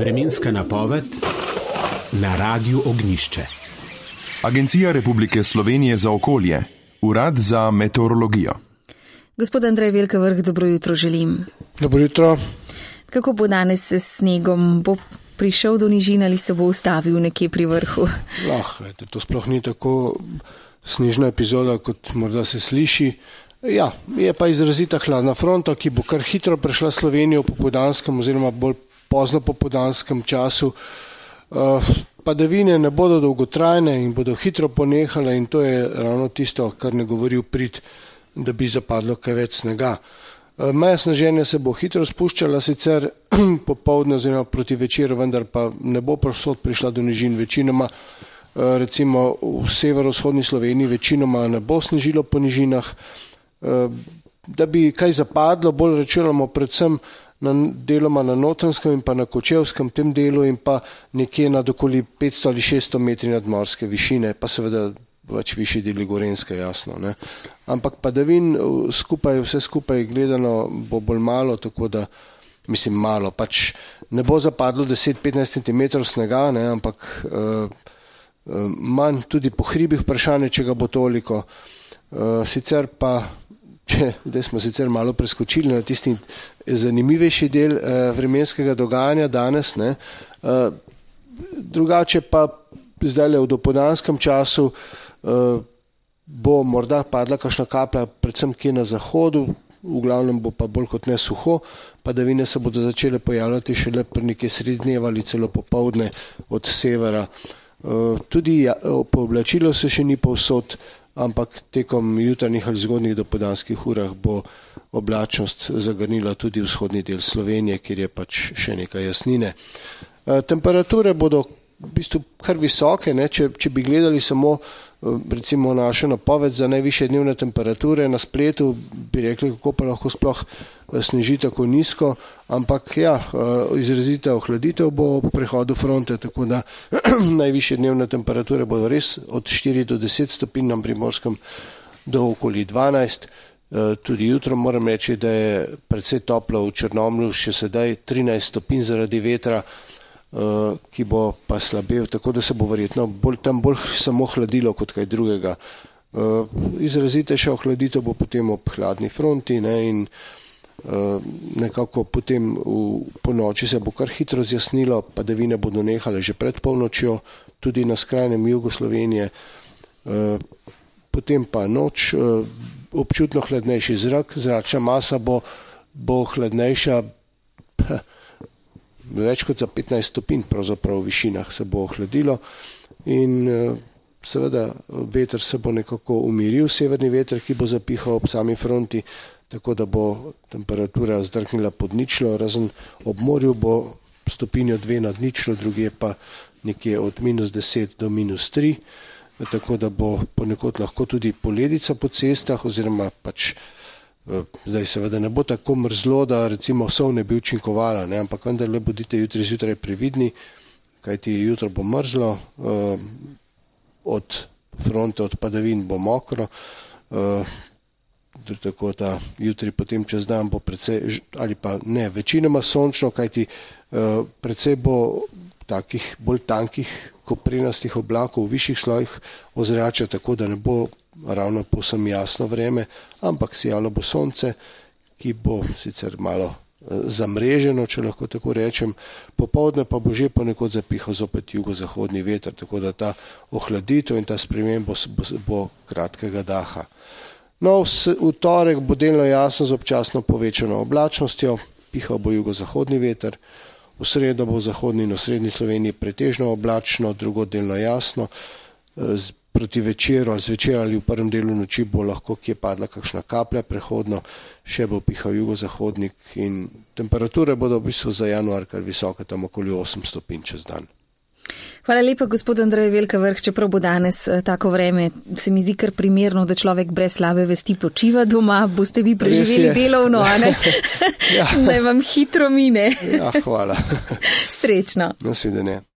Vremenska napoved na Radiu Ognjišče. Agencija Republike Slovenije za okolje, Urad za meteorologijo. Gospod Andrej Velika Vrh, dobro jutro želim. Dobro jutro. Kako bo danes s snegom? Bo prišel do nižin ali se bo ustavil nekje pri vrhu? To sploh ni tako snežna epizoda, kot morda se sliši. Ja, je pa izrazita hladna fronta, ki bo kar hitro prešla Slovenijo v popoldanskem oziroma bolj pozno popoldanskem času. Padavine ne bodo dolgotrajne in bodo hitro ponehale in to je ravno tisto, kar ne govori v prid, da bi zapadlo kaj več snega. Meja sneženja se bo hitro spuščala, sicer popoldne oziroma proti večeru, vendar pa ne bo povsod prišla do nižin. Večinoma, recimo v severovzhodni Sloveniji, večinoma ne bo snežilo po nižinah. Da bi kaj zapadlo, bolj računamo predvsem deloma na Notranjskem in pa na Kočevskem tem delu in pa nekje nad okoli 500 ali 600 metri nadmorske višine, pa seveda več višji deli Gorenjske, jasno, ne. Ampak padavin vse skupaj gledano bo bolj malo, tako da, malo, pač ne bo zapadlo 10-15 cm snega, ne, ampak manj tudi po hribih vprašanje, če ga bo toliko. Sicer pa, zdaj smo sicer malo preskočili na tisti zanimivejši del vremenskega dogajanja danes, ne. Drugače pa zdaj v dopoldanskem času bo morda padla kakšna kaplja, predvsem kje na zahodu, v glavnem bo pa bolj kot ne suho, padavine se bodo začele pojavljati šele pri nekje sredi dneva ali celo popoldne od severa. Tudi pooblačilo se še ni povsod, ampak tekom jutranjih ali zgodnjih dopoldanskih urah bo oblačnost zagrnila tudi vzhodni del Slovenije, kjer je pač še nekaj jasnine. Temperature bodo v bistvu kar visoke, ne? Če bi gledali samo recimo našo napoved za najvišje dnevne temperature na spletu, bi rekli, kako pa lahko sploh sneži tako nizko, ampak ja, izrazita ohladitev bo po prehodu fronte, tako da najvišje dnevne temperature bodo res od 4 do 10 stopinj na Primorskem do okoli 12. Tudi jutro moram reči, da je precej toplo v Črnomlju, še sedaj 13 stopinj zaradi vetra, ki bo pa slabel, tako da se bo verjetno tam bolj samo hladilo kot kaj drugega. Izrazitejša ohladitev bo potem ob hladni fronti, ne, in nekako potem po noči se bo kar hitro zjasnilo, padavine bodo nehale že pred polnočjo, tudi na skrajnem jugu Slovenije. Potem pa noč, občutno hladnejši zrak, zračna masa bo hladnejša, več kot za 15 stopinj pravzaprav v višinah se bo ohladilo in seveda veter se bo nekako umiril, severni veter, ki bo zapihal ob sami fronti, tako da bo temperatura zdrknila pod ničlo, razen ob morju bo stopinjo 2 nad ničlo, drugje pa nekje od -10 do -3, tako da bo ponekod lahko tudi poledica po cestah oziroma pač zdaj seveda ne bo tako mrzlo, da recimo sol ne bi učinkovala, ne, ampak vendarle bodite jutri zjutraj previdni, kajti jutro bo mrzlo, od fronte, od padavin bo mokro, tako da jutri potem čez dan bo precej, ali pa ne, večinoma sončno, kajti precej bo takih bolj tankih koprenastih oblakov v višjih slojih ozračja, tako da ne bo ravno povsem jasno vreme, ampak sijalo bo sonce, ki bo sicer malo zamreženo, če lahko tako rečem, popoldne pa bo že ponekod zapihal zopet jugozahodni veter, tako da ta ohladitev in ta sprememba bo kratkega daha. No, v torek bo delno jasno z občasno povečano oblačnostjo, pihal bo jugozahodni veter, v sredo bo v zahodni in osrednji Sloveniji pretežno oblačno, drugod delno jasno, proti večeru ali zvečer ali v prvem delu noči bo lahko kje padla kakšna kaplja prehodno, še bo pihal jugozahodnik in temperature bodo v bistvu za januar kar visoke, tam okoli 8 stopinj čez dan. Hvala lepa, gospod Andrej Velika Vrh, čeprav bo danes tako vreme, se mi zdi kar primerno, da človek brez slabe vesti počiva doma, boste vi preživeli delovno, a ne? Ja. Naj vam hitro mine. Ja, hvala. Srečno. Nasvidenje.